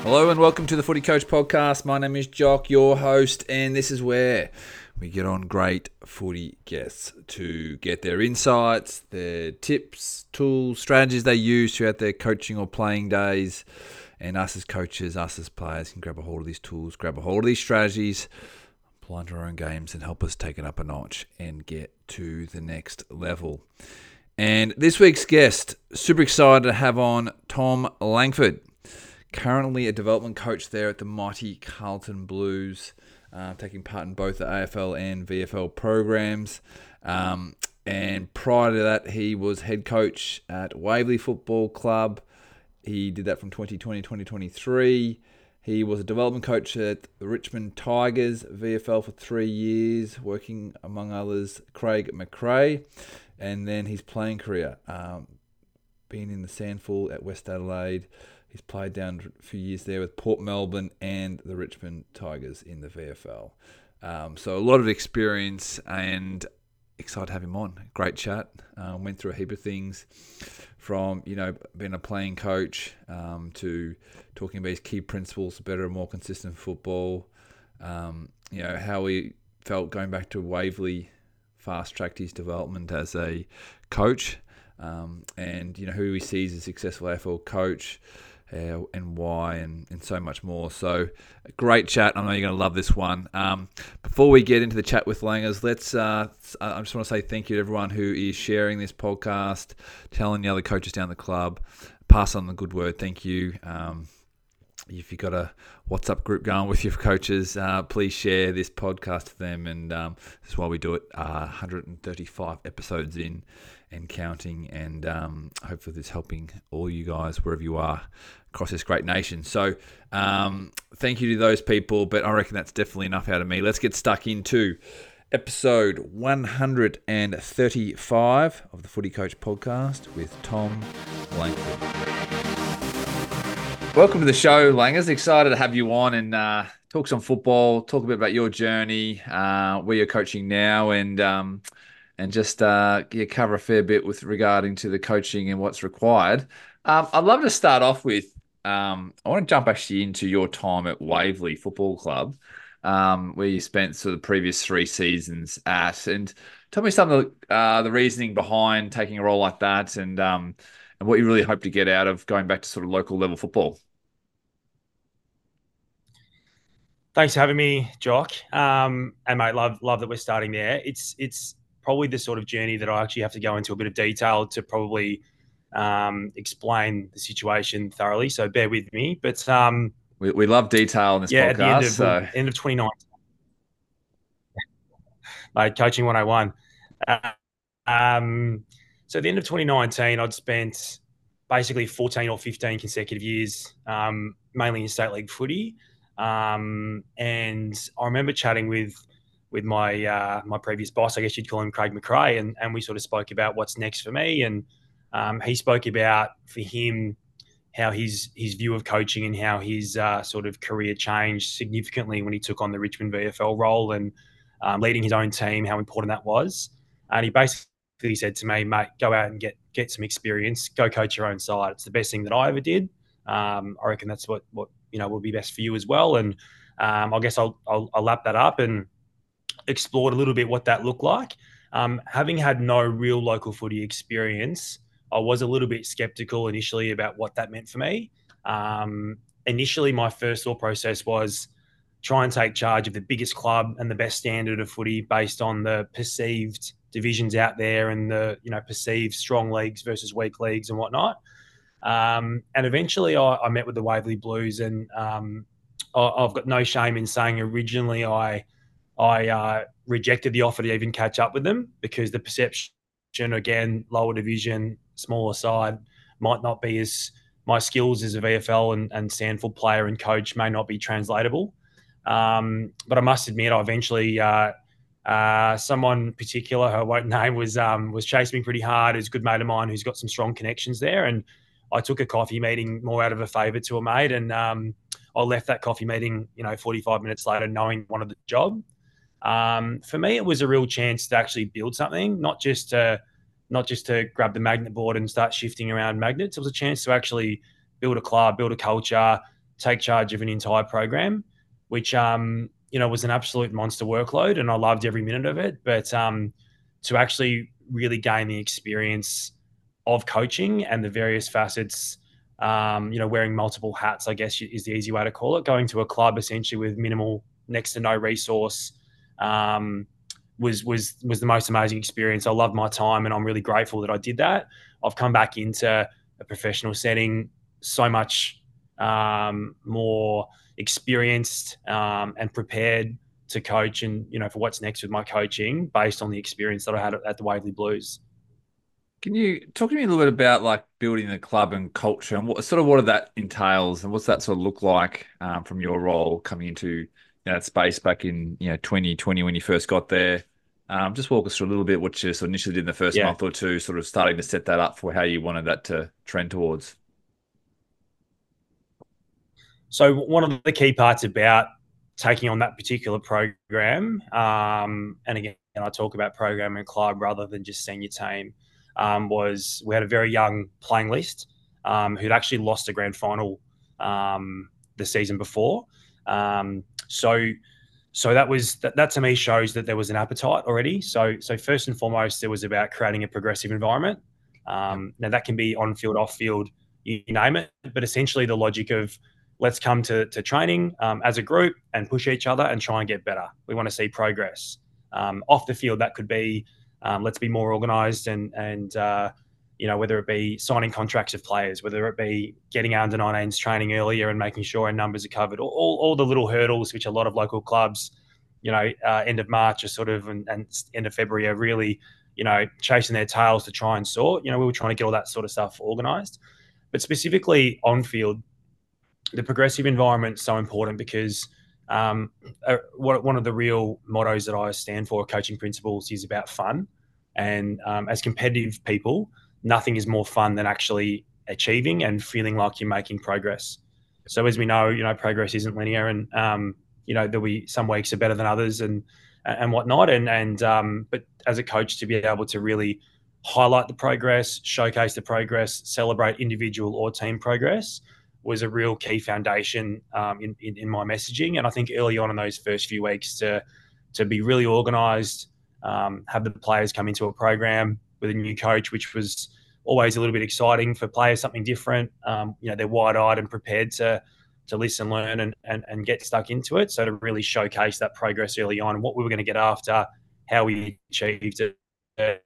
Hello and welcome to the Footy Coach Podcast. My name is Jock, your host, and this is where we get on great footy guests to get their insights, their tips, tools, strategies they use throughout their coaching or playing days. And us as coaches, us as players can grab a hold of these tools, grab a hold of these strategies, apply to our own games and help us take it up a notch and get to the next level. And this week's guest, super excited to have on Tom Langford. Currently a development coach there at the mighty Carlton Blues, taking part in both the AFL and VFL programs. And prior to that, he was head coach at Waverley Football Club. He did that from 2020 to 2023. He was a development coach at the Richmond Tigers VFL for 3 years, working among others Craig McRae. And then his playing career, being in the Sandful at West Adelaide. He's played down a few years there with Port Melbourne and the Richmond Tigers in the VFL. So a lot of experience and excited to have him on. Great chat. Went through a heap of things from, being a playing coach to talking about his key principles for better and more consistent football. How he felt going back to Waverley fast-tracked his development as a coach and, who he sees as a successful AFL coach. And why, and so much more. So, a great chat. I know you're going to love this one. Before we get into the chat with Langers, I just want to say thank you to everyone who is sharing this podcast, telling the other coaches down the club, pass on the good word. Thank you. If you've got a WhatsApp group going with your coaches, please share this podcast to them. And this is why we do it. 135 episodes in and counting. And hopefully this is helping all you guys wherever you are across this great nation. So thank you to those people. But I reckon that's definitely enough out of me. Let's get stuck into episode 135 of the Footy Coach Podcast with Tom Langford. Welcome to the show, Langers. Excited to have you on and talk some football, talk a bit about your journey, where you're coaching now, and just cover a fair bit with regarding to the coaching and what's required. I'd love to start off with, I want to jump actually into your time at Waverley Football Club, where you spent sort of the previous 3 seasons at, and tell me some of the reasoning behind taking a role like that and what you really hope to get out of going back to sort of local level football. Thanks for having me, Jock. And mate, love that we're starting there. It's probably the sort of journey that I actually have to go into a bit of detail to probably explain the situation thoroughly. So bear with me. But we love detail in this podcast. At the end of 2019, mate, coaching 101. So at the end of 2019, I'd spent basically 14 or 15 consecutive years, mainly in state league footy. And I remember chatting with my previous boss, I guess you'd call him Craig McRae, and we sort of spoke about what's next for me. And he spoke about, for him, how his view of coaching and how his sort of career changed significantly when he took on the Richmond VFL role and leading his own team, how important that was. And he basically said to me, mate, go out and get some experience, go coach your own side. It's the best thing that I ever did. I reckon that's what will be best for you as well. And I guess I'll lap that up and explored a little bit what that looked like. Having had no real local footy experience, I was a little bit skeptical initially about what that meant for me. Initially, my first thought process was try and take charge of the biggest club and the best standard of footy based on the perceived divisions out there and the perceived strong leagues versus weak leagues and whatnot. And eventually I met with the Waverley Blues, and I've got no shame in saying originally I rejected the offer to even catch up with them because the perception, again, lower division, smaller side, might not be as my skills as a VFL and Sandford player and coach may not be translatable. But I must admit, I eventually someone particular who I won't name was chasing me pretty hard. He's a good mate of mine who's got some strong connections there, and I took a coffee meeting more out of a favour to a mate, and I left that coffee meeting 45 minutes later knowing I wanted the job. For me, it was a real chance to actually build something, not just to grab the magnet board and start shifting around magnets. It was a chance to actually build a club, build a culture, take charge of an entire program, which was an absolute monster workload, and I loved every minute of it. But to actually really gain the experience of coaching and the various facets, wearing multiple hats, I guess is the easy way to call it. Going to a club essentially with minimal, next to no resource, was the most amazing experience. I loved my time, and I'm really grateful that I did that. I've come back into a professional setting so much more experienced and prepared to coach, and for what's next with my coaching based on the experience that I had at the Waverley Blues. Can you talk to me a little bit about like building the club and culture and what that entails and what's that sort of look like from your role coming into that space back in 2020 when you first got there? Just walk us through a little bit what you sort of initially did in the first month or two, sort of starting to set that up for how you wanted that to trend towards. So one of the key parts about taking on that particular program, and again, I talk about program and club rather than just senior team, was we had a very young playing list who'd actually lost a grand final the season before. So that to me shows that there was an appetite already. So first and foremost, it was about creating a progressive environment. Now that can be on field, off field, you name it, but essentially the logic of let's come to training as a group and push each other and try and get better. We want to see progress. Off the field, that could be let's be more organised and whether it be signing contracts of players, whether it be getting our under-19s training earlier and making sure our numbers are covered, all the little hurdles which a lot of local clubs, end of March or sort of and end of February are really, chasing their tails to try and sort. We were trying to get all that sort of stuff organised. But specifically on field, the progressive environment is so important because one of the real mottos that I stand for, coaching principles, is about fun. And as competitive people, nothing is more fun than actually achieving and feeling like you're making progress. So as we know, progress isn't linear, and there'll be some weeks are better than others and whatnot. But as a coach, to be able to really highlight the progress, showcase the progress, celebrate individual or team progress was a real key foundation in my messaging. And I think early on in those first few weeks to be really organised, have the players come into a program with a new coach, which was always a little bit exciting for players, something different. They're wide-eyed and prepared to listen, learn, and get stuck into it. So to really showcase that progress early on and what we were going to get after, how we achieved it,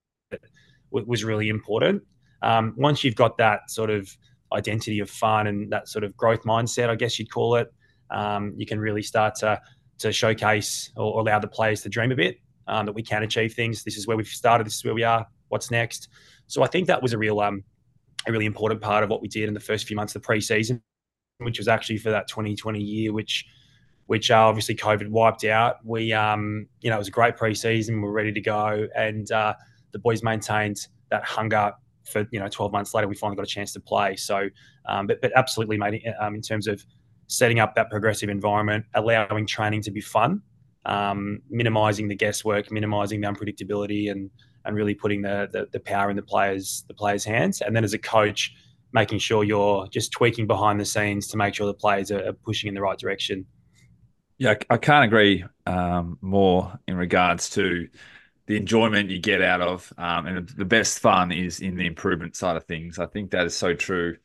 was really important. Once you've got that sort of identity of fun and that sort of growth mindset, I guess you'd call it, you can really start to showcase or allow the players to dream a bit, that we can achieve things. This is where we've started. This is where we are. What's next? So I think that was a really important part of what we did in the first few months of the pre-season, which was actually for that 2020 year, which obviously COVID wiped out. We, it was a great pre-season. We're ready to go. And the boys maintained that hunger for, 12 months later, we finally got a chance to play. So, but absolutely, mate, in terms of setting up that progressive environment, allowing training to be fun, minimizing the guesswork, minimizing the unpredictability, and really putting the power in the players' hands. And then as a coach, making sure you're just tweaking behind the scenes to make sure the players are pushing in the right direction. Yeah, I can't agree more in regards to the enjoyment you get out of, and the best fun is in the improvement side of things. I think that is so true.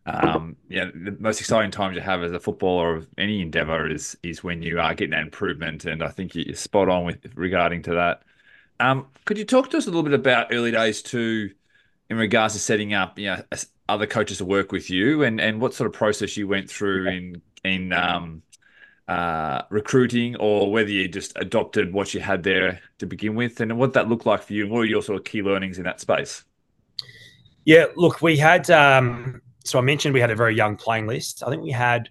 The most exciting times you have as a footballer of any endeavor is when you are getting that improvement, and I think you're spot on with regarding to that. Could you talk to us a little bit about early days too, in regards to setting up, other coaches to work with you, and what sort of process you went through in recruiting, or whether you just adopted what you had there to begin with, and what that looked like for you, and what were your sort of key learnings in that space? Yeah, look, we had, so I mentioned we had a very young playing list. I think we had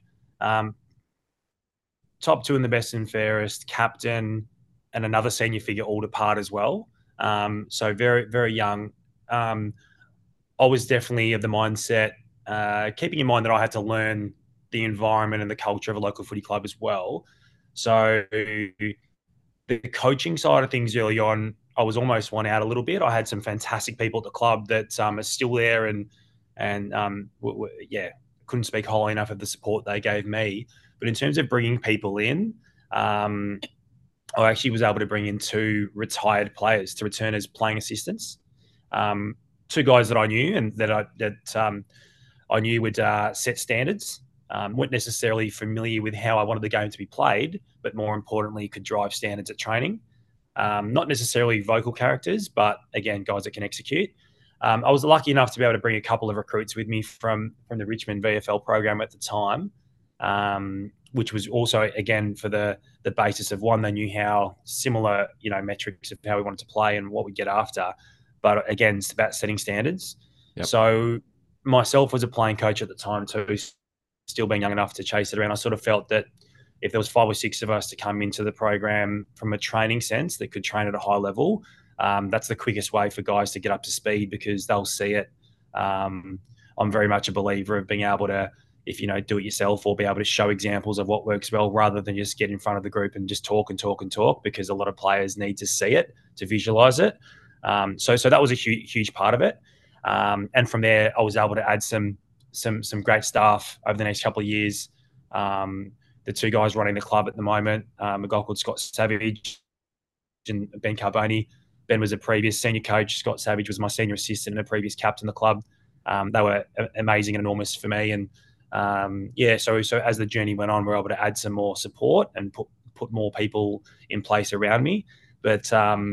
top two in the best and fairest, captain, and another senior figure all depart as well. So very, very young. I was definitely of the mindset, keeping in mind that I had to learn the environment and the culture of a local footy club as well. So the coaching side of things early on, I was almost one out a little bit. I had some fantastic people at the club that are still there and couldn't speak highly enough of the support they gave me. But in terms of bringing people in, I actually was able to bring in 2 retired players to return as playing assistants. 2 guys that I knew and I knew would set standards. Weren't necessarily familiar with how I wanted the game to be played, but more importantly, could drive standards at training. Not necessarily vocal characters, but again, guys that can execute. I was lucky enough to be able to bring a couple of recruits with me from the Richmond VFL program at the time, which was also, again, for the basis of one, they knew how similar, metrics of how we wanted to play and what we get after. But again, it's about setting standards. Yep. So myself as a playing coach at the time too, still being young enough to chase it around, I sort of felt that if there was 5 or 6 of us to come into the program from a training sense that could train at a high level, that's the quickest way for guys to get up to speed because they'll see it. I'm very much a believer of being able to, if do it yourself or be able to show examples of what works well rather than just get in front of the group and just talk and talk and talk, because a lot of players need to see it to visualize it. So that was a huge part of it. And from there, I was able to add some great staff over the next couple of years. The 2 guys running the club at the moment, a guy called Scott Savage and Ben Carboni. Ben was a previous senior coach. Scott Savage was my senior assistant and a previous captain of the club. They were amazing and enormous for me. And so as the journey went on, we were able to add some more support and put more people in place around me. But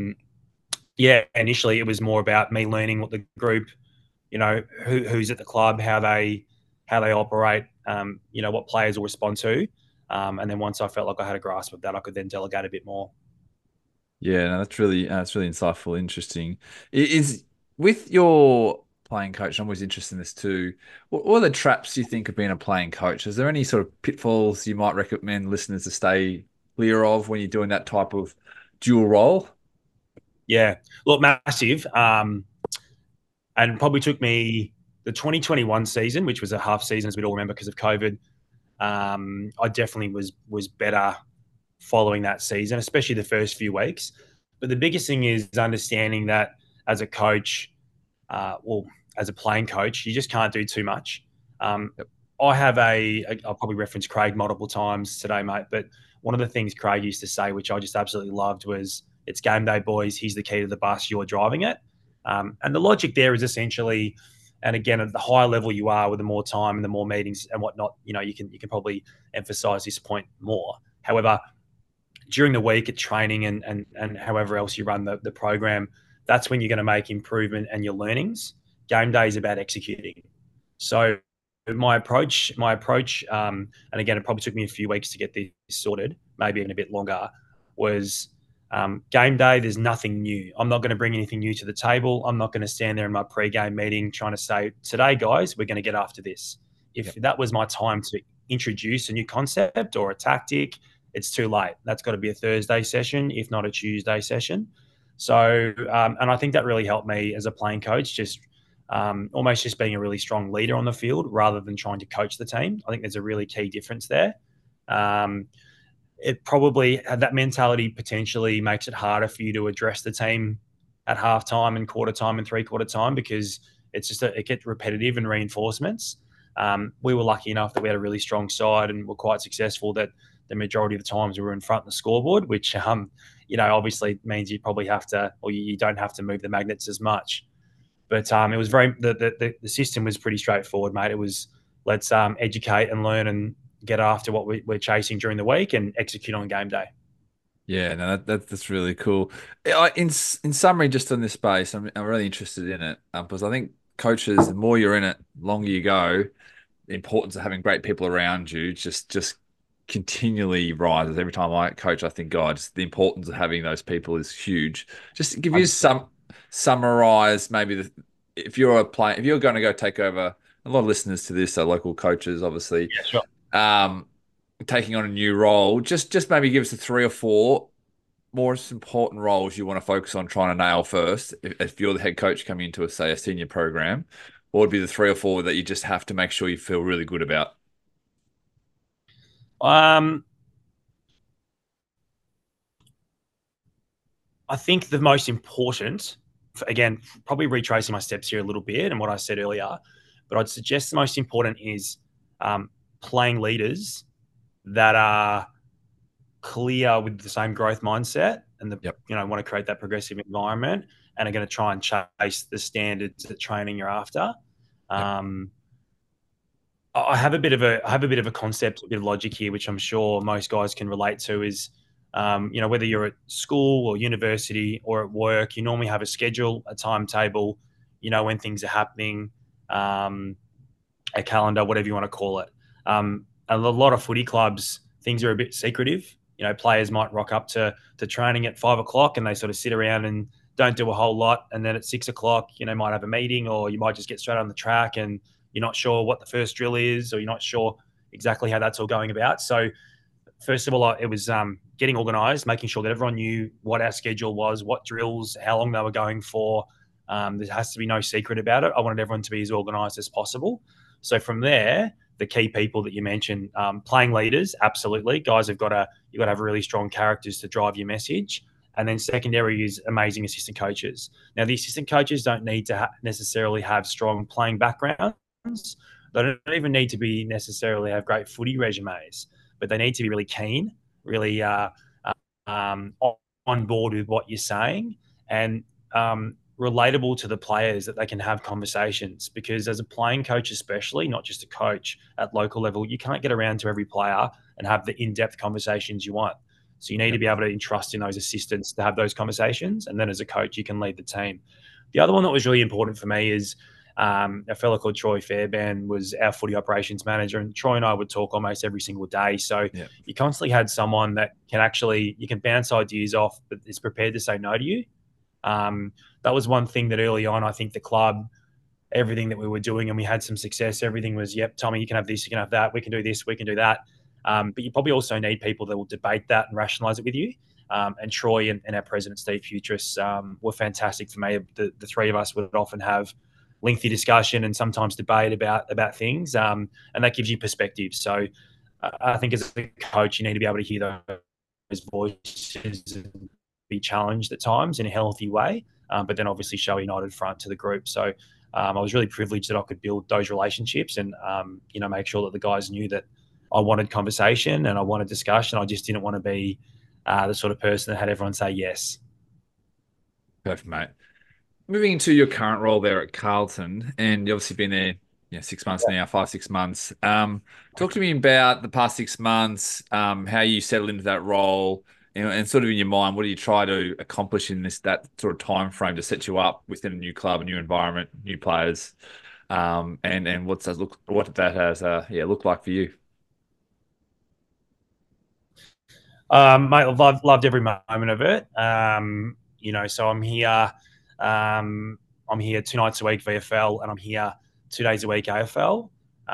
initially it was more about me learning what the group, who's at the club, how they operate, what players will respond to. And then once I felt like I had a grasp of that, I could then delegate a bit more. Yeah, no, that's really insightful, interesting. Is with your playing coach, I'm always interested in this too. What are the traps you think of being a playing coach? Is there any sort of pitfalls you might recommend listeners to stay clear of when you're doing that type of dual role? Yeah, look, massive. And probably took me the 2021 season, which was a half season, as we'd all remember, because of COVID. I definitely was better following that season, especially the first few weeks. But the biggest thing is understanding that as a coach, as a playing coach, you just can't do too much. Yep. I'll probably reference Craig multiple times today, mate, but one of the things Craig used to say, which I just absolutely loved, was, it's game day, boys. He's the key to the bus. You're driving it. And the logic there is essentially, and again, at the higher level you are with the more time and the more meetings and whatnot, you can probably emphasize this point more. However, during the week at training and however else you run the program, that's when you're going to make improvement and your learnings. Game day is about executing. So my approach, and again, it probably took me a few weeks to get this sorted, maybe even a bit longer, was game day, there's nothing new. I'm not going to bring anything new to the table. I'm not going to stand there in my pre-game meeting trying to say, today, guys, we're going to get after this. If that was my time to introduce a new concept or a tactic, it's too late. That's got to be a Thursday session, if not a Tuesday session. So, and I think that really helped me as a playing coach, just almost just being a really strong leader on the field rather than trying to coach the team. I think there's a really key difference there. It probably, that mentality potentially makes it harder for you to address the team at halftime and quarter time and 3/4 time, because it's just it gets repetitive and reinforcements. We were lucky enough that we had a really strong side and were quite successful that the majority of the times we were in front of the scoreboard, which, obviously means you probably have to, or you don't have to move the magnets as much. But it was the system was pretty straightforward, mate. It was, let's educate and learn and get after what we're chasing during the week and execute on game day. Yeah, no, that's really cool. In summary, just on this space, I'm really interested in it because I think coaches, the more you're in it, the longer you go, the importance of having great people around you just continually rises. Every time I coach, I think, God, the importance of having those people is huge. Just give you summarize maybe if you're going to go take over. A lot of listeners to this are local coaches, obviously. Yeah, sure. Taking on a new role, just maybe give us the 3 or 4 most important roles you want to focus on trying to nail first. If you're the head coach coming into a senior program, what would be the 3 or 4 that you just have to make sure you feel really good about? I think the most important, again, probably retracing my steps here a little bit and what I said earlier, but I'd suggest the most important is playing leaders that are clear with the same growth mindset and Yep. want to create that progressive environment and are going to try and chase the standards at training you're after. Yep. I have a bit of a concept, a bit of logic here, which I'm sure most guys can relate to. Is whether you're at school or university or at work, you normally have a schedule, a timetable, when things are happening, a calendar, whatever you want to call it. A lot of footy clubs, things are a bit secretive. Players might rock up to training at 5 o'clock and they sort of sit around and don't do a whole lot. And then at 6 o'clock, might have a meeting, or you might just get straight on the track and you're not sure what the first drill is, or you're not sure exactly how that's all going about. So first of all, it was getting organised, making sure that everyone knew what our schedule was, what drills, how long they were going for. There has to be no secret about it. I wanted everyone to be as organised as possible. So from there, the key people that you mentioned, playing leaders, absolutely. Guys you've got to have really strong characters to drive your message. And then secondary is amazing assistant coaches. Now, the assistant coaches don't need to necessarily have strong playing backgrounds. They don't even need to be necessarily have great footy resumes, but they need to be really keen, really on board with what you're saying, and relatable to the players, that they can have conversations. Because as a playing coach, especially, not just a coach at local level, you can't get around to every player and have the in-depth conversations you want. So you need to be able to entrust in those assistants to have those conversations. And then as a coach, you can lead the team. The other one that was really important for me is a fellow called Troy Fairbairn was our footy operations manager, and Troy and I would talk almost every single day. So you constantly had someone that you can bounce ideas off, but is prepared to say no to you. That was one thing that early on, I think the club, everything that we were doing, and we had some success, everything was, yep, Tommy, you can have this, you can have that, we can do this, we can do that. But you probably also need people that will debate that and rationalise it with you. And Troy and our president, Steve Futris, were fantastic for me. The three of us would often have lengthy discussion and sometimes debate about things, and that gives you perspective. So I think as a coach, you need to be able to hear those voices and be challenged at times in a healthy way, but then obviously show a united front to the group. So I was really privileged that I could build those relationships and make sure that the guys knew that I wanted conversation and I wanted discussion. I just didn't want to be the sort of person that had everyone say yes. Perfect, mate. Moving into your current role there at Carlton, and you've obviously been there 6 months now, 5-6 months. Talk to me about the past 6 months, how you settled into that role, and sort of in your mind, what do you try to accomplish in that sort of time frame to set you up within a new club, a new environment, new players, and what that has looked like for you? Mate, I've loved every moment of it. So I'm here. I'm here 2 nights a week VFL, and I'm here 2 days a week AFL.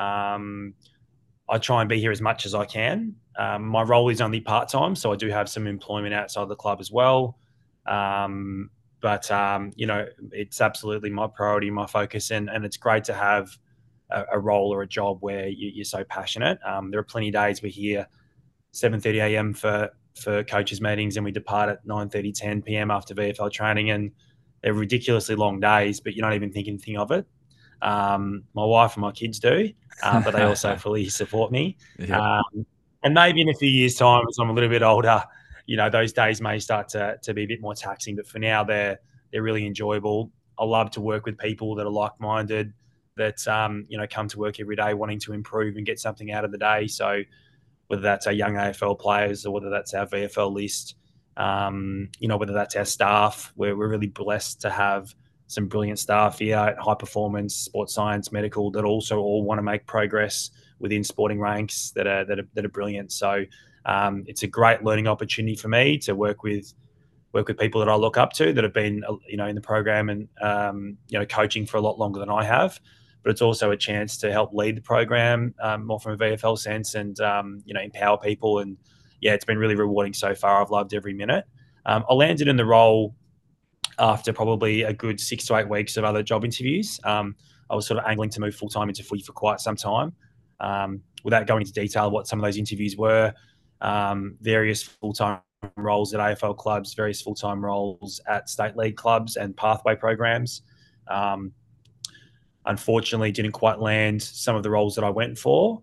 I try and be here as much as I can. My role is only part-time, so I do have some employment outside the club as well. But it's absolutely my priority, my focus, and it's great to have a role or a job where you're so passionate. There are plenty of days we're here 7:30 a.m. for coaches meetings, and we depart at 9:30, 10 p.m. after VFL training, and they're ridiculously long days, but you don't even think anything of it. My wife and my kids do, but they also fully support me. Yeah. And maybe in a few years' time, as I'm a little bit older, those days may start to be a bit more taxing. But for now, they're really enjoyable. I love to work with people that are like-minded, that come to work every day wanting to improve and get something out of the day. So whether that's our young AFL players or whether that's our VFL list, whether that's our staff, we're really blessed to have some brilliant staff here at High Performance, Sports Science, Medical, that also all want to make progress within sporting ranks that are brilliant. So it's a great learning opportunity for me to work with people that I look up to that have been in the program and coaching for a lot longer than I have. But it's also a chance to help lead the program more from a VFL sense and empower people. And it's been really rewarding so far. I've loved every minute. I landed in the role after probably a good 6 to 8 weeks of other job interviews. I was sort of angling to move full-time into footy for quite some time. Without going into detail what some of those interviews were, various full-time roles at AFL clubs, various full-time roles at state league clubs and pathway programs. Unfortunately, didn't quite land some of the roles that I went for.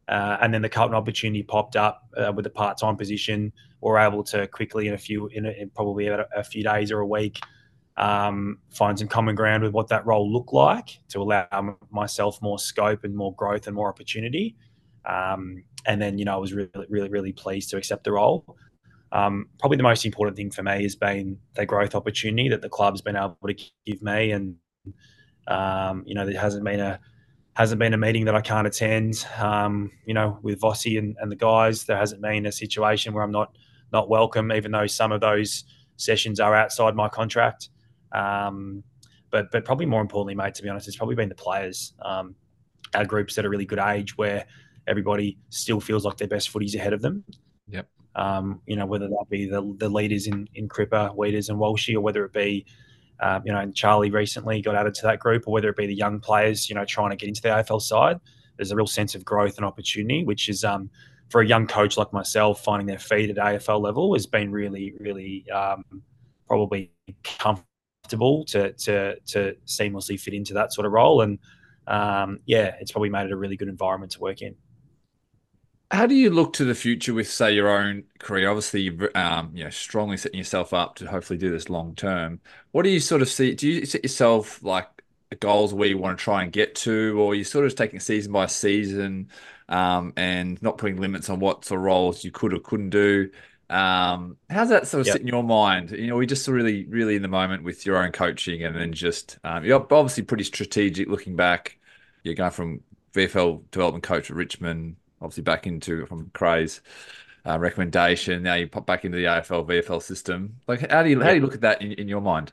And then the Carlton opportunity popped up with a part-time position. We're able to quickly, in probably a few days or a week, find some common ground with what that role looked like to allow myself more scope and more growth and more opportunity. And then, I was really, really, really pleased to accept the role. Probably the most important thing for me has been the growth opportunity that the club's been able to give me. And, there hasn't been a meeting that I can't attend, with Vossi and the guys. There hasn't been a situation where I'm not welcome, even though some of those sessions are outside my contract. But probably more importantly, mate, to be honest, it's probably been the players. Our group's at a really good age where everybody still feels like their best footy's ahead of them. Yep. Whether that be the leaders in Cripper, Weeders and Walshy, or whether it be, and Charlie recently got added to that group, or whether it be the young players, trying to get into the AFL side. There's a real sense of growth and opportunity, which is, for a young coach like myself, finding their feet at AFL level has been really, really probably comfortable to seamlessly fit into that sort of role. And it's probably made it a really good environment to work in. How do you look to the future with, say, your own career? Obviously, you're strongly setting yourself up to hopefully do this long term. What do you sort of see? Do you set yourself like goals where you want to try and get to, or are you sort of taking season by season, and not putting limits on what sort of roles you could or couldn't do? How's that sort of sit in your mind? We just really, really in the moment with your own coaching, and then just you're obviously pretty strategic looking back. You're going from VFL development coach at Richmond, obviously back into from Cray's recommendation. Now you pop back into the AFL VFL system. Like, how do you look at that in your mind?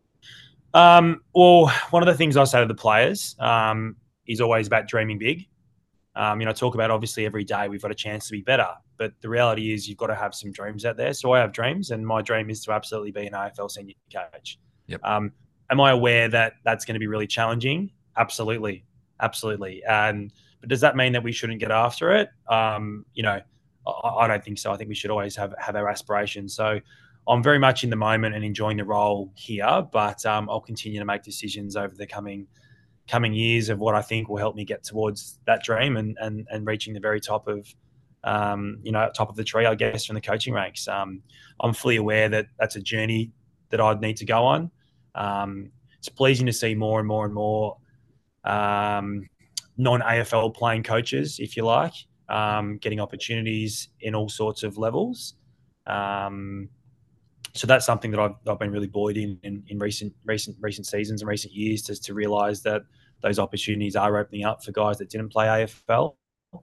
Well, one of the things I say to the players is always about dreaming big. I talk about obviously every day we've got a chance to be better, but the reality is you've got to have some dreams out there. So I have dreams, and my dream is to absolutely be an AFL senior coach. Yep. Am I aware that that's going to be really challenging? Absolutely, absolutely. But does that mean that we shouldn't get after it? I don't think so. I think we should always have our aspirations. So I'm very much in the moment and enjoying the role here, but I'll continue to make decisions over the coming years of what I think will help me get towards that dream and reaching the very top of top of the tree, I guess, from the coaching ranks. I'm fully aware that that's a journey that I'd need to go on. It's pleasing to see more and more and more non-AFL playing coaches, if you like, getting opportunities in all sorts of levels. So that's something that I've been really buoyed in recent seasons and recent years, to realise that those opportunities are opening up for guys that didn't play AFL.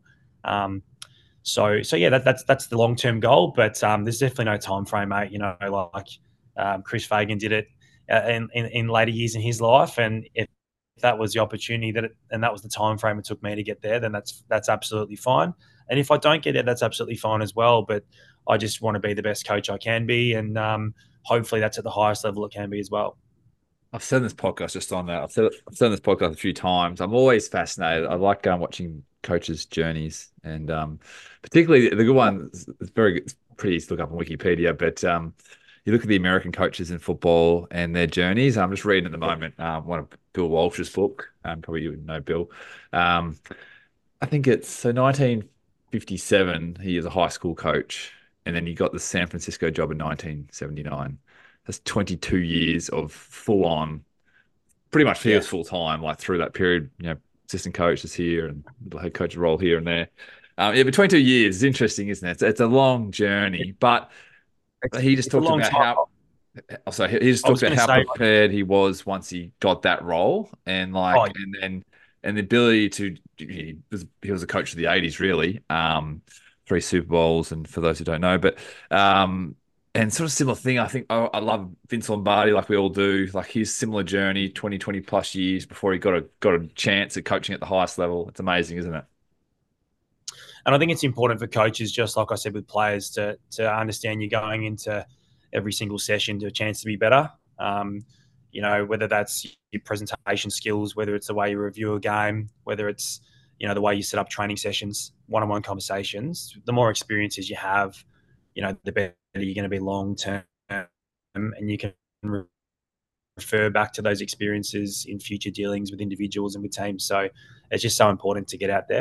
So that's the long term goal, but there's definitely no time frame, mate. Chris Fagan did it in later years in his life, and if that was the opportunity and that was the time frame it took me to get there, then that's absolutely fine. And if I don't get there, that's absolutely fine as well. But I just want to be the best coach I can be, and hopefully that's at the highest level it can be as well. I've said this podcast just on that. I've said this podcast a few times. I'm always fascinated. I like watching coaches' journeys, and particularly the good one. It's pretty easy to look up on Wikipedia, but you look at the American coaches in football and their journeys. I'm just reading at the moment one of Bill Walsh's book. Probably you would know Bill. I think it's 1957. He is a high school coach, and then he got the San Francisco job in 1979. That's 22 years of full on, pretty much he was full time, like through that period, assistant coaches here and the head coach role here and there. But 22 years is interesting, isn't it? It's a long journey, but he just talked about he just talked about how prepared he was once he got that role, and and the ability to, he was a coach of the 80s, really. 3 Super Bowls, and for those who don't know, but and sort of similar thing, I think I love Vince Lombardi, like we all do, like his similar journey, 20 plus years before he got a chance at coaching at the highest level. It's amazing, isn't it? And I think it's important for coaches, just like I said with players, to understand you're going into every single session to a chance to be better. Whether that's your presentation skills, whether it's the way you review a game, whether it's the way you set up training sessions, one-on-one conversations. The more experiences you have, the better you're going to be long term, and you can refer back to those experiences in future dealings with individuals and with teams. So it's just so important to get out there.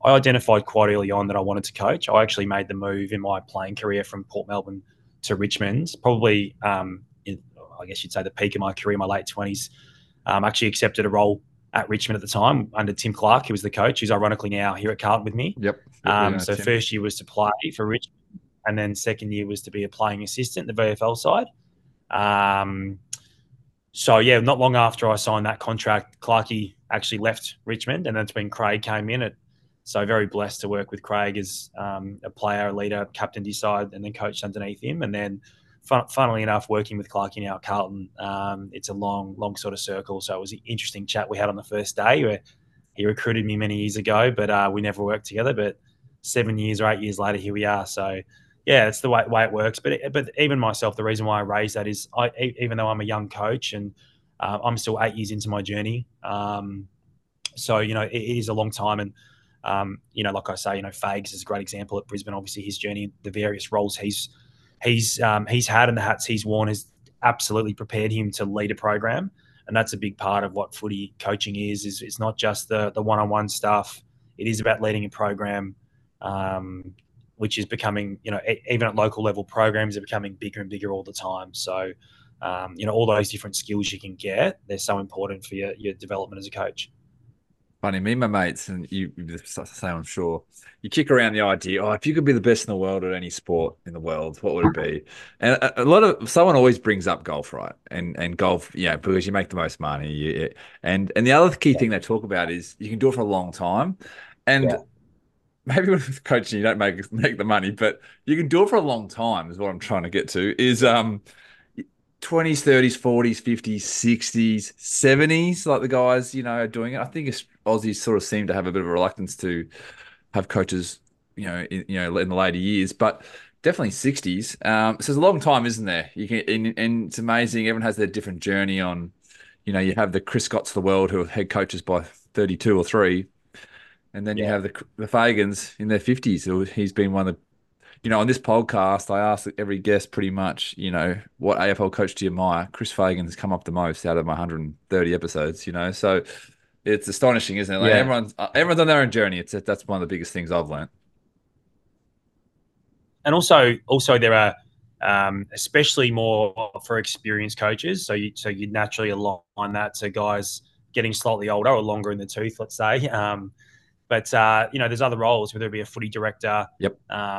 I identified quite early on that I wanted to coach. I actually made the move in my playing career from Port Melbourne to Richmond, probably I guess you'd say the peak of my career, my late 20s. Actually accepted a role at Richmond at the time under Tim Clark, who was the coach, who's ironically now here at Carlton with me. Yep. We know So Tim. first year was to play for Richmond, and then second year was to be a playing assistant, the VFL side. So yeah, not long after I signed that contract, Clarkey actually left Richmond, and that's when Craig came in. So very blessed to work with Craig as a player, a leader, captained his side, and then coached underneath him. And then, funnily enough, working with Clarkey now at Carlton, it's a long sort of circle. So it was an interesting chat we had on the first day where he recruited me many years ago, but we never worked together. But 7 years or 8 years later, here we are. So yeah, it's the way it works. But even myself, the reason why I raised that is even though I'm a young coach and I'm still 8 years into my journey. So, it is a long time. And, like I say, Fags is a great example at Brisbane. Obviously, his journey, the various roles he's had and the hats he's worn has absolutely prepared him to lead a program. And that's a big part of what footy coaching is it's not just the one-on-one stuff. It is about leading a program, which is becoming, even at local level, programs are becoming bigger and bigger all the time. So, all those different skills you can get, they're so important for your development as a coach. Funny, me and my mates, and you the same, I'm sure. You kick around the idea, if you could be the best in the world at any sport in the world, what would it be? And someone always brings up golf, right? And golf, because you make the most money. And the other key thing they talk about is you can do it for a long time. And maybe with coaching, you don't make the money, but you can do it for a long time, is what I'm trying to get to, is 20s, 30s, 40s, 50s, 60s, 70s, like the guys, are doing it. I think Aussies sort of seem to have a bit of a reluctance to have coaches, in the later years, but definitely 60s. So it's a long time, isn't there? You can, and it's amazing. Everyone has their different journey on, you have the Chris Scotts of the world who are head coaches by 32 or 3. And then you have the Fagans in their 50s. He's been one of the, on this podcast, I asked every guest pretty much, what AFL coach do you admire? Chris Fagan has come up the most out of my 130 episodes, so it's astonishing, isn't it? Like everyone's on their own journey. That's one of the biggest things I've learned. And also there are, especially more for experienced coaches. So you'd naturally align that to guys getting slightly older or longer in the tooth, let's say. But there's other roles, whether it be a footy director, yep.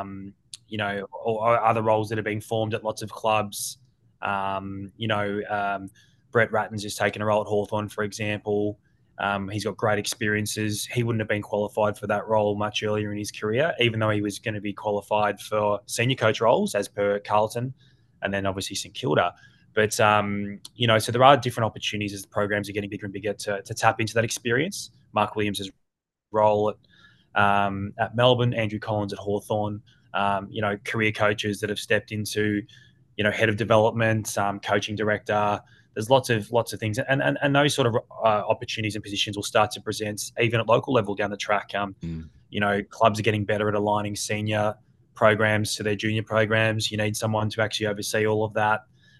Or other roles that are being formed at lots of clubs. Brett Ratton's just taken a role at Hawthorn, for example. He's got great experiences. He wouldn't have been qualified for that role much earlier in his career, even though he was going to be qualified for senior coach roles as per Carlton and then obviously St Kilda. But, so there are different opportunities as the programs are getting bigger and bigger to tap into that experience. Mark Williams' role at Melbourne, Andrew Collins at Hawthorn, career coaches that have stepped into, head of development, coaching director. There's lots of things, and those sort of opportunities and positions will start to present even at local level down the track. Clubs are getting better at aligning senior programs to their junior programs. You need someone to actually oversee all of that.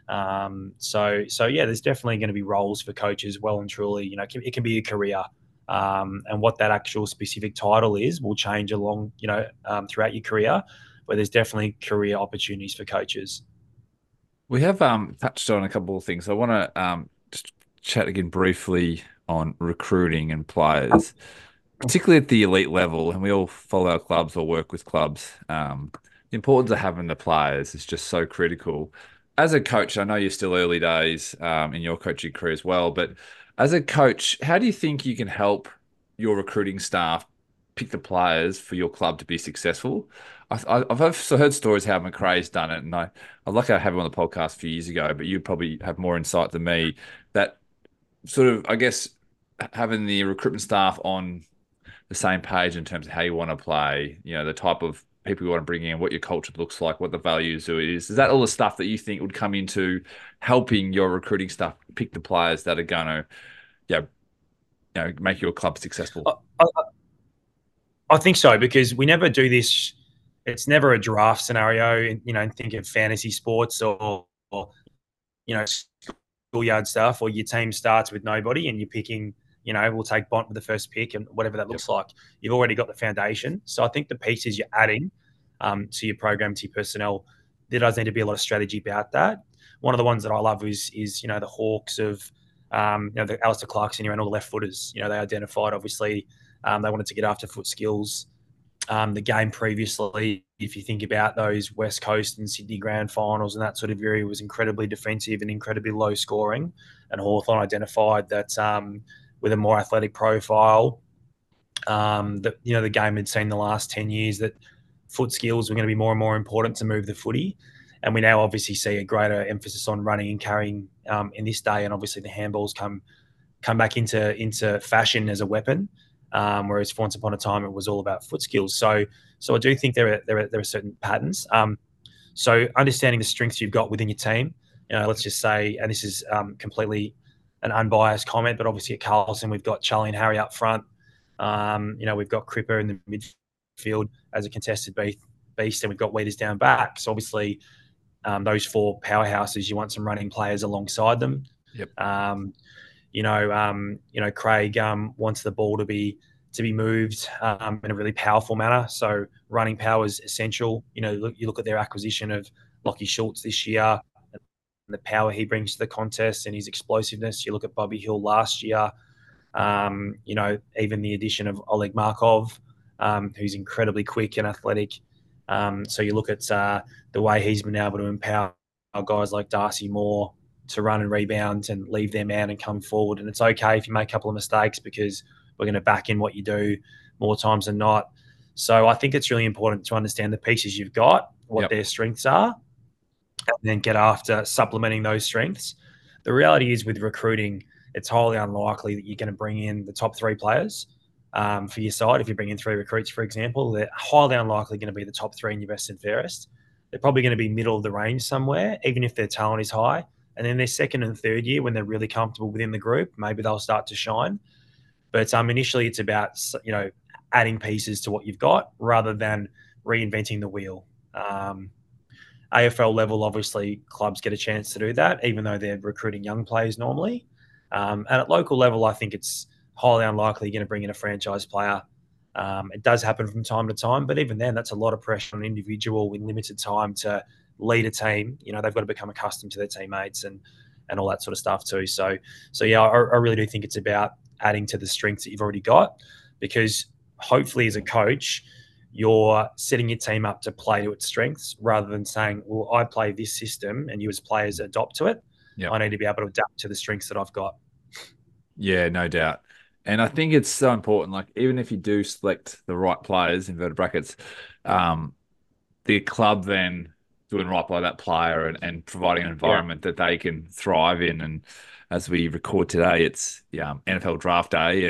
So there's definitely going to be roles for coaches, well and truly. It can be a career. And what that actual specific title is will change along, throughout your career, but there's definitely career opportunities for coaches. We have touched on a couple of things. I want to just chat again briefly on recruiting and players, particularly at the elite level, and we all follow our clubs or work with clubs. The importance of having the players is just so critical. As a coach, I know you're still early days in your coaching career as well, but as a coach, how do you think you can help your recruiting staff pick the players for your club to be successful? I've also heard stories how McRae's done it, and I'd like to have him on the podcast a few years ago, but you probably have more insight than me. That sort of, I guess, having the recruitment staff on the same page in terms of how you want to play, the type of people you want to bring in, what your culture looks like, what the values is. Is that all the stuff that you think would come into helping your recruiting staff pick the players that are going to, make your club successful? I think so, because we never do this. It's never a draft scenario, think of fantasy sports or schoolyard stuff, or your team starts with nobody and you're picking we'll take Bont with the first pick and whatever that Yep. looks like. You've already got the foundation. So I think the pieces you're adding to your program, to your personnel, there does need to be a lot of strategy about that. One of the ones that I love is the Hawks of the Alistair Clarkson and all the left footers. They identified, obviously, they wanted to get after foot skills. The game previously, if you think about those West Coast and Sydney grand finals and that sort of area, was incredibly defensive and incredibly low scoring. And Hawthorn identified that with a more athletic profile, that the game had seen the last 10 years that foot skills were going to be more and more important to move the footy. And we now obviously see a greater emphasis on running and carrying in this day. And obviously the handballs come back into fashion as a weapon. Whereas once upon a time it was all about foot skills. So I do think there are certain patterns. So understanding the strengths you've got within your team, let's just say, and this is completely an unbiased comment, but obviously at Carlton we've got Charlie and Harry up front. We've got Cripper in the midfield as a contested beast, and we've got Weeders down back. So obviously those four powerhouses, you want some running players alongside them. Yep. Craig wants the ball to be moved in a really powerful manner. So running power is essential. You look at their acquisition of Lachie Schultz this year, and the power he brings to the contest and his explosiveness. You look at Bobby Hill last year. Even the addition of Oleg Markov, who's incredibly quick and athletic. So you look at the way he's been able to empower guys like Darcy Moore to run and rebound and leave their man and come forward. And it's okay if you make a couple of mistakes, because we're going to back in what you do more times than not. So I think it's really important to understand the pieces you've got, what their strengths are, and then get after supplementing those strengths. The reality is with recruiting, it's highly unlikely that you're going to bring in the top three players for your side. If you bring in three recruits, for example, they're highly unlikely going to be the top three in your best and fairest. They're probably going to be middle of the range somewhere, even if their talent is high. And then their second and third year, when they're really comfortable within the group, maybe they'll start to shine. But initially, it's about adding pieces to what you've got rather than reinventing the wheel. AFL level, obviously, clubs get a chance to do that, even though they're recruiting young players normally. And at local level, I think it's highly unlikely you're going to bring in a franchise player. It does happen from time to time, but even then, that's a lot of pressure on an individual in limited time to lead a team. They've got to become accustomed to their teammates and all that sort of stuff too. So yeah, I really do think it's about adding to the strengths that you've already got, because hopefully as a coach, you're setting your team up to play to its strengths rather than saying, well, I play this system and you as players adopt to it. Yep. I need to be able to adapt to the strengths that I've got. Yeah, no doubt. And I think it's so important, like even if you do select the right players, inverted brackets, the club then doing right by that player and providing an environment that they can thrive in. And as we record today, it's NFL draft day,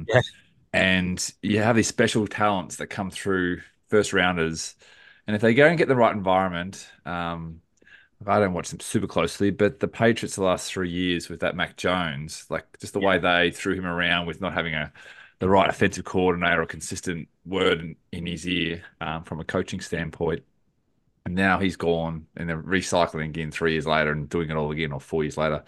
and you have these special talents that come through first rounders. And if they go and get the right environment, I don't watch them super closely, but the Patriots the last 3 years with that Mac Jones, like just the way they threw him around with not having the right offensive coordinator or consistent word in his ear from a coaching standpoint. And now he's gone and they're recycling again 3 years later and doing it all again, or 4 years later.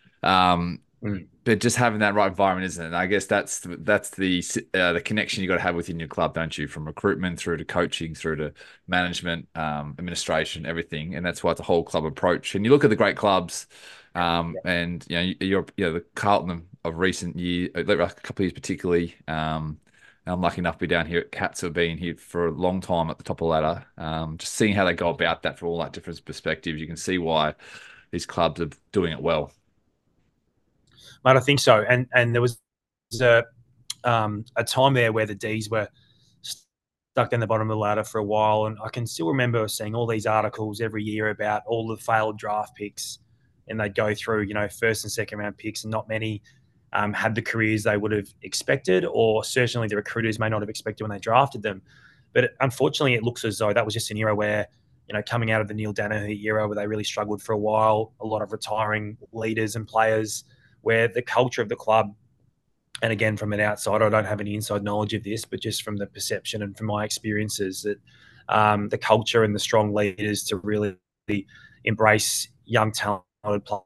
But just having that right environment, isn't it? And I guess that's the connection you got to have within your club, don't you? From recruitment through to coaching, through to management, administration, everything. And that's why it's a whole club approach. And you look at the great clubs, and you're the Carlton of recent years, a couple of years particularly. I'm lucky enough to be down here at Cats, who have been here for a long time at the top of the ladder. Just seeing how they go about that from all that different perspectives, you can see why these clubs are doing it well. Mate, I think so. And there was a time there where the Ds were stuck in the bottom of the ladder for a while. And I can still remember seeing all these articles every year about all the failed draft picks. And they'd go through, first and second round picks, and not many had the careers they would have expected, or certainly the recruiters may not have expected when they drafted them. But unfortunately, it looks as though that was just an era where, coming out of the Neil Danaher era where they really struggled for a while, a lot of retiring leaders and players, where the culture of the club, and again, from an outsider, I don't have any inside knowledge of this, but just from the perception and from my experiences, that the culture and the strong leaders to really embrace young, talented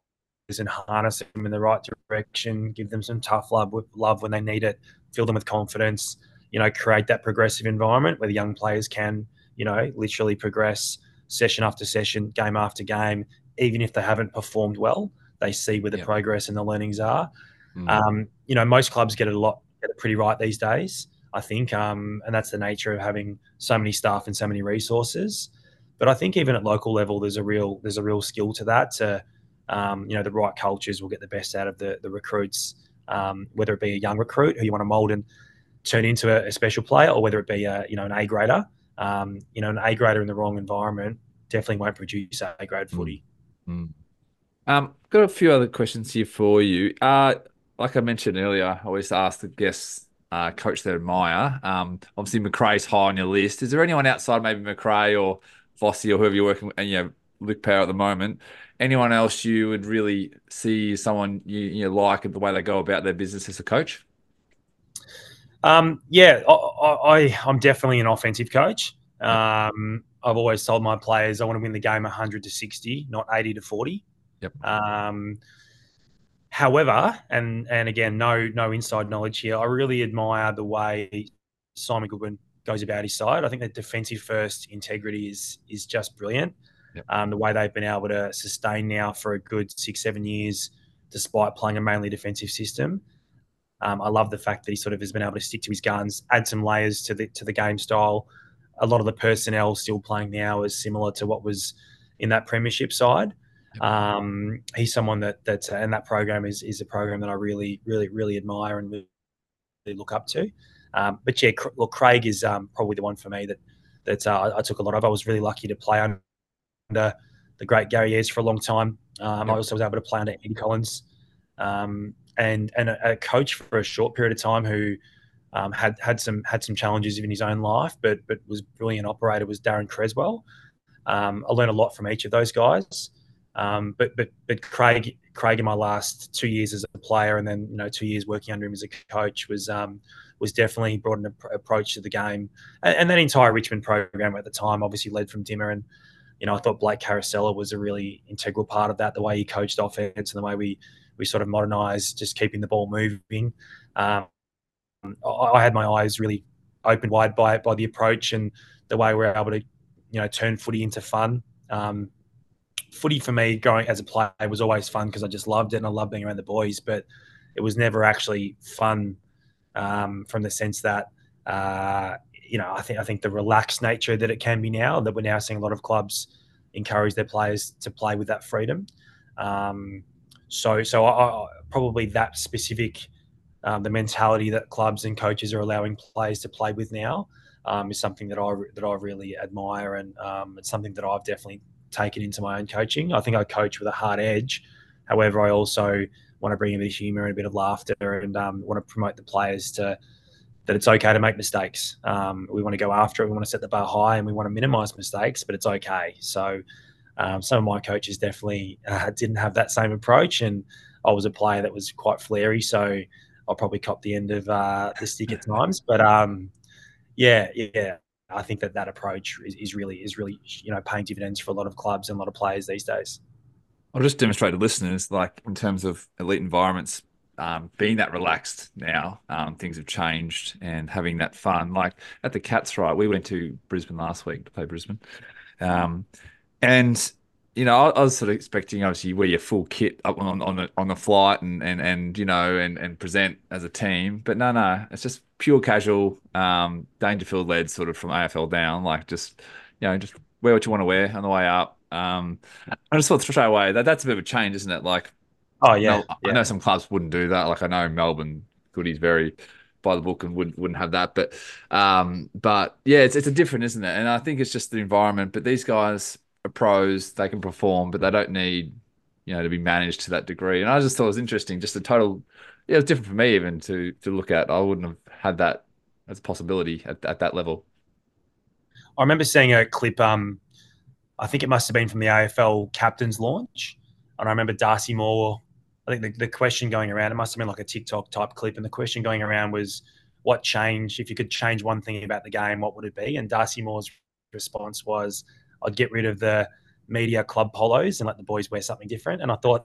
and harness them in the right direction, give them some tough love when they need it, fill them with confidence, create that progressive environment where the young players can, literally progress session after session, game after game, even if they haven't performed well, they see where the progress and the learnings are. Most clubs get it pretty right these days, I think, and that's the nature of having so many staff and so many resources. But I think even at local level, there's a real skill to that. The right cultures will get the best out of the recruits, whether it be a young recruit who you want to mould and turn into a special player, or whether it be an A grader. An A grader in the wrong environment definitely won't produce A grade footy. Got a few other questions here for you. Like I mentioned earlier, I always ask the guests, coach they admire. Obviously McRae's high on your list. Is there anyone outside maybe McRae or Vossi or whoever you're working with, and Luke Power at the moment? Anyone else you would really see someone you like and the way they go about their business as a coach? I'm definitely an offensive coach. I've always told my players I want to win the game 100-60, not 80-40. Yep. However, and again, no inside knowledge here, I really admire the way Simon Goodwin goes about his side. I think that defensive first integrity is just brilliant. Yep. The way they've been able to sustain now for a good 6-7 years, despite playing a mainly defensive system. I love the fact that he sort of has been able to stick to his guns, add some layers to the game style. A lot of the personnel still playing now is similar to what was in that premiership side. Yep. He's someone that's and that program is a program that I really, really, really admire and really look up to. But yeah, look, Craig is probably the one for me that I took a lot of. I was really lucky to play under the great Gary Ayres for a long time. I also was able to play under Andy Collins. And a coach for a short period of time who had some challenges in his own life, but was a brilliant operator, was Darren Creswell. I learned a lot from each of those guys. But Craig in my last 2 years as a player, and then 2 years working under him as a coach was definitely brought an approach to the game, and that entire Richmond program at the time obviously led from Dimmer, and I thought Blake Carosella was a really integral part of that, the way he coached offense and the way we sort of modernised just keeping the ball moving. I had my eyes really opened wide by the approach and the way we're able to turn footy into fun. Footy for me, going as a player, was always fun because I just loved it and I loved being around the boys. But it was never actually fun from the sense that I think the relaxed nature that it can be now, that we're now seeing a lot of clubs encourage their players to play with that freedom. So I probably that specific, the mentality that clubs and coaches are allowing players to play with now is something that I really admire, and it's something that I've definitely taken into my own coaching. I think I coach with a hard edge. However, I also want to bring a bit of humour and a bit of laughter, and want to promote the players that it's okay to make mistakes. We want to go after it. We want to set the bar high, and we want to minimise mistakes, but it's okay. So some of my coaches definitely didn't have that same approach, and I was a player that was quite flary, so I'll probably cop the end of the stick at times. But yeah, I think that approach is really paying dividends for a lot of clubs and a lot of players these days. I'll just demonstrate to listeners, like in terms of elite environments, being that relaxed now, things have changed, and having that fun. Like at the Cats, right? We went to Brisbane last week to play Brisbane. And I was sort of expecting, obviously, wear your full kit up on the flight and present as a team. But no, it's just pure casual, Dangerfield led sort of from AFL down, like just just wear what you want to wear on the way up. I just thought straight away that's a bit of a change, isn't it? Like, oh yeah, I know some clubs wouldn't do that. Like I know Melbourne Goody's very by the book and wouldn't have that, but yeah, it's a different, isn't it? And I think it's just the environment. But these guys are pros; they can perform, but they don't need to be managed to that degree. And I just thought it was interesting, just a total. Yeah, it was different for me even to look at. I wouldn't have had that as a possibility at that level. I remember seeing a clip. I think it must have been from the AFL captain's launch, and I remember Darcy Moore. I think the question going around, it must have been like a TikTok type clip, and the question going around was, what changed? If you could change one thing about the game, what would it be? And Darcy Moore's response was, I'd get rid of the media club polos and let the boys wear something different. And I thought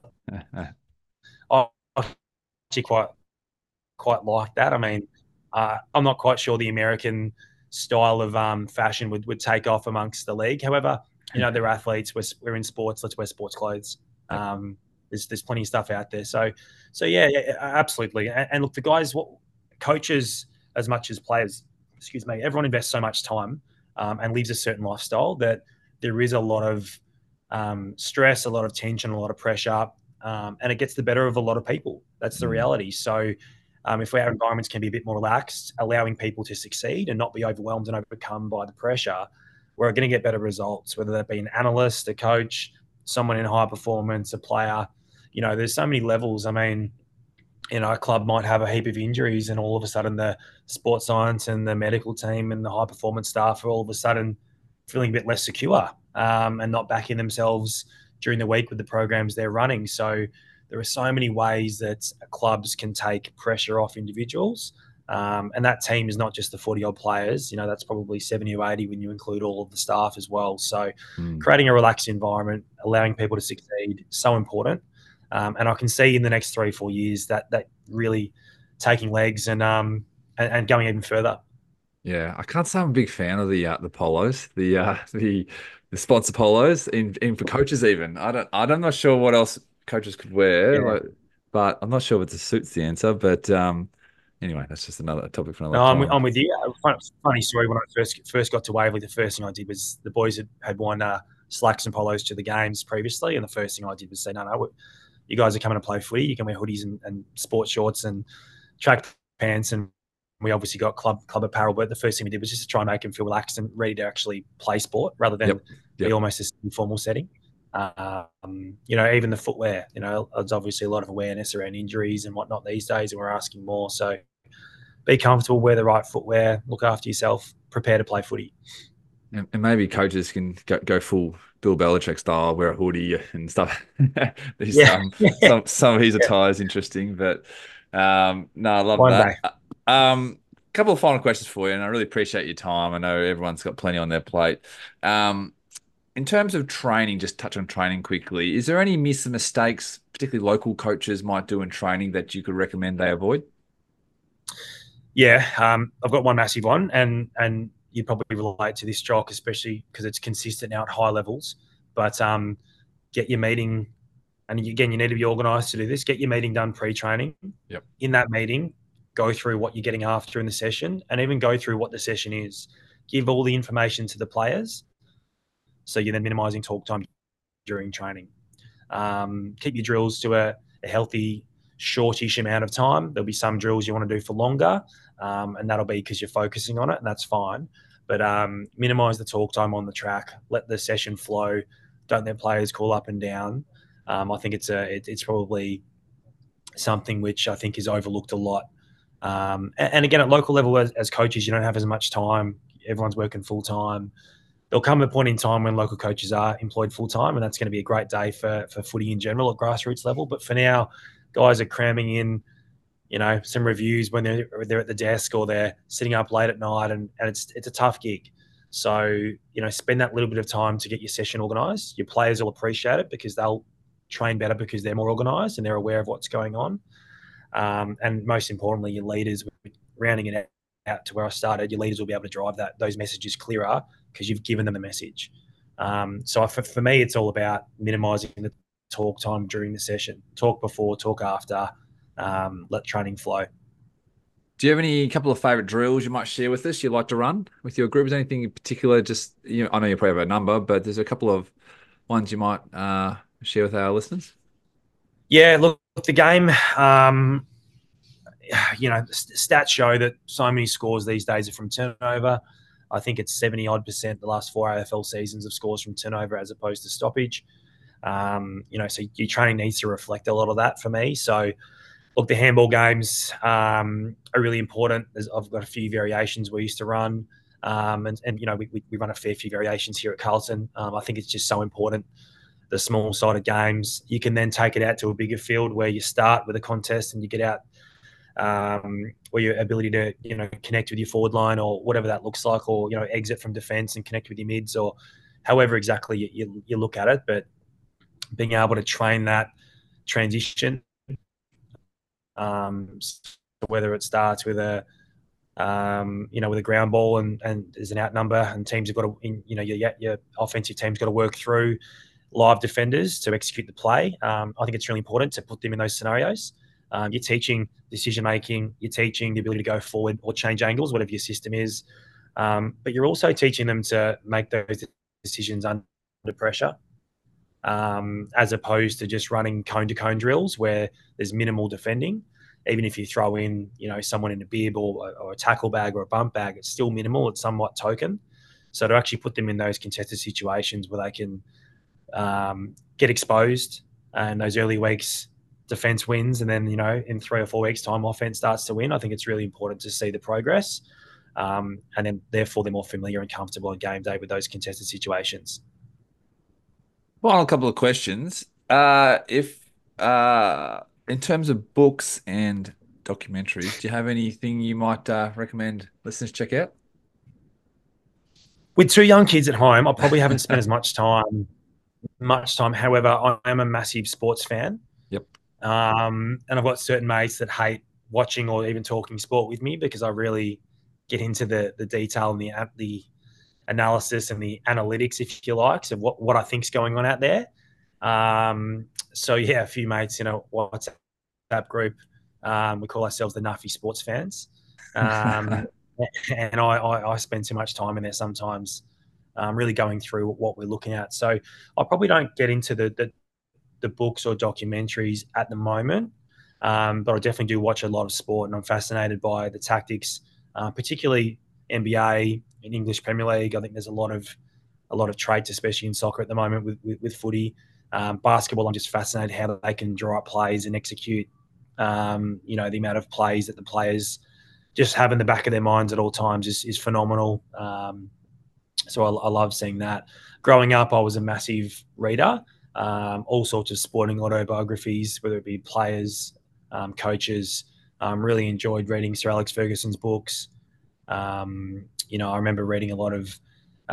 I actually quite like that. I mean, I'm not quite sure the American style of fashion would take off amongst the league. However, they're athletes. We're in sports. Let's wear sports clothes. Yep. There's plenty of stuff out there. So yeah, absolutely. And look, the guys, coaches as much as players, excuse me, everyone invests so much time and lives a certain lifestyle that there is a lot of stress, a lot of tension, a lot of pressure, and it gets the better of a lot of people. That's the reality. So if our environments can be a bit more relaxed, allowing people to succeed and not be overwhelmed and overcome by the pressure, we're going to get better results, whether that be an analyst, a coach, someone in high performance, a player. There's so many levels. I mean, a club might have a heap of injuries and all of a sudden the sports science and the medical team and the high performance staff are all of a sudden feeling a bit less secure and not backing themselves during the week with the programs they're running. So there are so many ways that clubs can take pressure off individuals. And that team is not just the 40-odd players. That's probably 70 or 80 when you include all of the staff as well. So creating a relaxed environment, allowing people to succeed, so important. And I can see in the next 3-4 years that really taking legs and going even further. Yeah, I can't say I'm a big fan of the polos, the sponsor polos, in for coaches even. I'm not sure what else coaches could wear, Yeah. but I'm not sure if it suits the answer. But anyway, that's just another topic for another No, time. I'm with you. Funny story. When I first got to Waverley, the first thing I did was the boys had worn slacks and polos to the games previously, and the first thing I did was say, no, you guys are coming to play footy. You can wear hoodies and sports shorts and track pants, and we obviously got club apparel. But the first thing we did was just to try and make them feel relaxed and ready to actually play sport rather than be almost a informal setting. Even the footwear. There's obviously a lot of awareness around injuries and whatnot these days, and we're asking more. So be comfortable, wear the right footwear, look after yourself, prepare to play footy. And maybe coaches can go full Bill Belichick style, wear a hoodie and stuff. Yeah. Some of his attire is interesting, but no, I love One day. that. Couple of final questions for you, and I really appreciate your time. I know everyone's got plenty on their plate. In terms of training, just touch on training quickly. Is there any mistakes, particularly local coaches might do in training, that you could recommend they avoid? Yeah, I've got one massive one, and you probably relate to this, Jock, especially because it's consistent now at high levels. But get your meeting, and again, you need to be organised to do this. Get your meeting done pre-training. Yep. In that meeting, go through what you're getting after in the session, and even go through what the session is. Give all the information to the players, so you're then minimising talk time during training. Keep your drills to a healthy, shortish amount of time. There'll be some drills you want to do for longer, and that'll be because you're focusing on it, and that's fine. But minimise the talk time on the track. Let the session flow. Don't let players call up and down. I think it's probably something which I think is overlooked a lot. And again, at local level, as coaches, you don't have as much time. Everyone's working full time. There'll come a point in time when local coaches are employed full time, and that's going to be a great day for footy in general at grassroots level. But for now, guys are cramming in, some reviews when they're at the desk or they're sitting up late at night, and it's a tough gig. So spend that little bit of time to get your session organised. Your players will appreciate it because they'll train better because they're more organised and they're aware of what's going on. And most importantly, your leaders, rounding it out to where I started, your leaders will be able to drive those messages clearer because you've given them the message. So for me, it's all about minimising the talk time during the session. Talk before, talk after, let training flow. Do you have any couple of favourite drills you might share with us you like to run with your group? Is there anything in particular? Just I know you probably have a number, but there's a couple of ones you might share with our listeners. Yeah, look, the game. Stats show that so many scores these days are from turnover. I think it's 70-odd% the last 4 AFL seasons of scores from turnover as opposed to stoppage. So your training needs to reflect a lot of that for me. So, look, the handball games are really important. I've got a few variations we used to run, and we run a fair few variations here at Carlton. I think it's just so important. The small-sided games, you can then take it out to a bigger field where you start with a contest and you get out where your ability to connect with your forward line or whatever that looks like, or exit from defence and connect with your mids, or however exactly you look at it, but being able to train that transition, so whether it starts with with a ground ball and there's an out number and teams have got to, your offensive team's got to work through live defenders to execute the play. I think it's really important to put them in those scenarios. You're teaching decision making, you're teaching the ability to go forward or change angles, whatever your system is. But you're also teaching them to make those decisions under pressure, as opposed to just running cone to cone drills where there's minimal defending. Even if you throw in, someone in a bib or a tackle bag or a bump bag, it's still minimal. It's somewhat token. So to actually put them in those contested situations where they can get exposed, and those early weeks defense wins, and then in 3 or 4 weeks time offense starts to win. I think it's really important to see the progress, and then therefore they're more familiar and comfortable on game day with those contested situations. Final couple of questions. If in terms of books and documentaries, do you have anything you might recommend listeners check out? With 2 young kids at home, I probably haven't spent as much time. However, I am a massive sports fan. Yep. And I've got certain mates that hate watching or even talking sport with me because I really get into the detail and the analysis and the analytics, if you like, of what I think's going on out there. So yeah, a few mates in a WhatsApp group, we call ourselves the Nuffy Sports Fans. And I spend too much time in there sometimes, really going through what we're looking at. So I probably don't get into the books or documentaries at the moment, but I definitely do watch a lot of sport, and I'm fascinated by the tactics, particularly NBA and English Premier League. I think there's a lot of traits, especially in soccer at the moment with footy. Basketball, I'm just fascinated how they can draw up plays and execute. The amount of plays that the players just have in the back of their minds at all times is phenomenal. So I love seeing that. Growing up, I was a massive reader, all sorts of sporting autobiographies, whether it be players, coaches. Really enjoyed reading Sir Alex Ferguson's books. I remember reading a lot of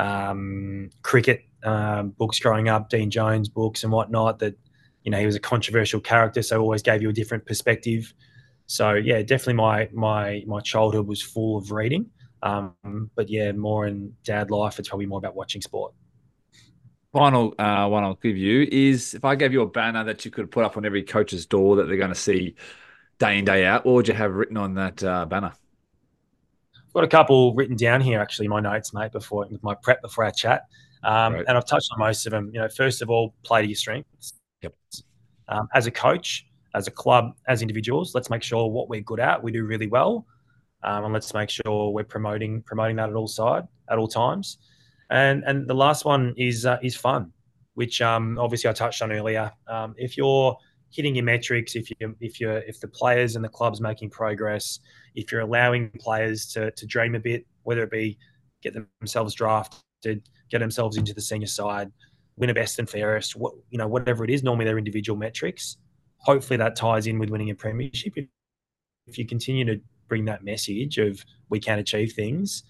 cricket books growing up, Dean Jones books and whatnot, that, he was a controversial character, so always gave you a different perspective. So yeah, definitely my childhood was full of reading. But yeah, more in dad life, it's probably more about watching sport. Final one I'll give you is, if I gave you a banner that you could put up on every coach's door that they're going to see day in, day out, what would you have written on that banner? I've got a couple written down here, actually, my notes, mate, with my prep before our chat. And I've touched on most of them. First of all, play to your strengths. Yep. As a coach, as a club, as individuals, let's make sure what we're good at, we do really well. And let's make sure we're promoting that at all times. And the last one is fun, which obviously I touched on earlier. If you're hitting your metrics, if the players and the club's making progress, if you're allowing players to dream a bit, whether it be get themselves drafted, get themselves into the senior side, win a best and fairest, whatever it is, normally they're individual metrics. Hopefully that ties in with winning a premiership. If you continue to bring that message of we can achieve things,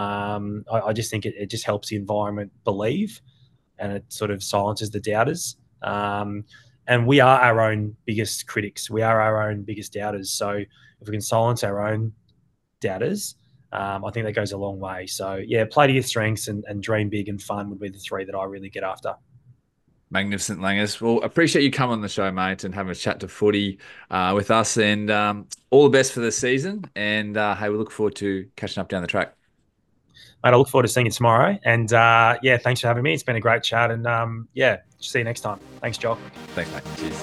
I just think it just helps the environment believe, and it sort of silences the doubters. And we are our own biggest critics. We are our own biggest doubters. So if we can silence our own doubters, I think that goes a long way. So yeah, play to your strengths and dream big and fun would be the 3 that I really get after. Magnificent, Langus. Well, appreciate you coming on the show, mate, and having a chat to footy with us. And all the best for the season. And hey, we look forward to catching up down the track. Mate, I look forward to seeing you tomorrow. And yeah, thanks for having me. It's been a great chat. And yeah, see you next time. Thanks, Jock. Thanks, mate. Cheers.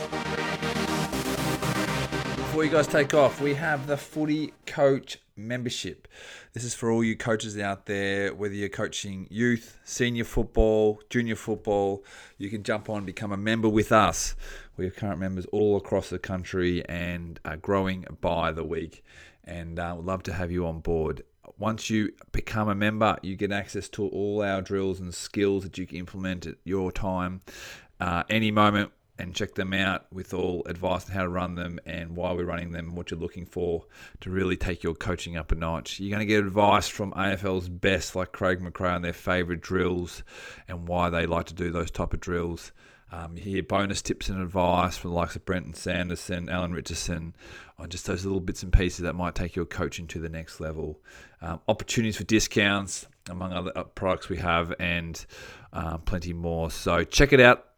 Before you guys take off, we have the Footy Coach membership. This is for all you coaches out there, whether you're coaching youth, senior football, junior football, you can jump on and become a member with us. We have current members all across the country and are growing by the week, and we'd love to have you on board. Once you become a member, you get access to all our drills and skills that you can implement at your time, any moment, and check them out with all advice on how to run them and why we're running them, what you're looking for to really take your coaching up a notch. You're going to get advice from AFL's best, like Craig McRae, on their favourite drills and why they like to do those type of drills. You hear bonus tips and advice from the likes of Brenton Sanderson, Alan Richardson, on just those little bits and pieces that might take your coaching to the next level. Opportunities for discounts, among other products we have, and plenty more. So check it out,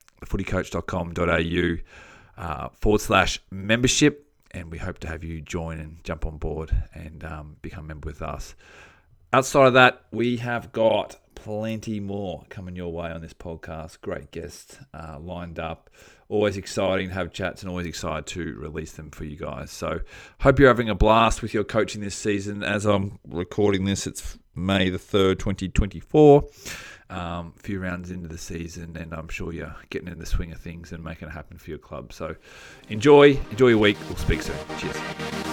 footycoach.com.au /membership, and we hope to have you join and jump on board and become a member with us. Outside of that, we have got plenty more coming your way on this podcast. Great guests lined up. Always exciting to have chats and always excited to release them for you guys. So hope you're having a blast with your coaching this season. As I'm recording this, it's May the 3rd, 2024. A few rounds into the season, and I'm sure you're getting in the swing of things and making it happen for your club. So enjoy your week. We'll speak soon. Cheers.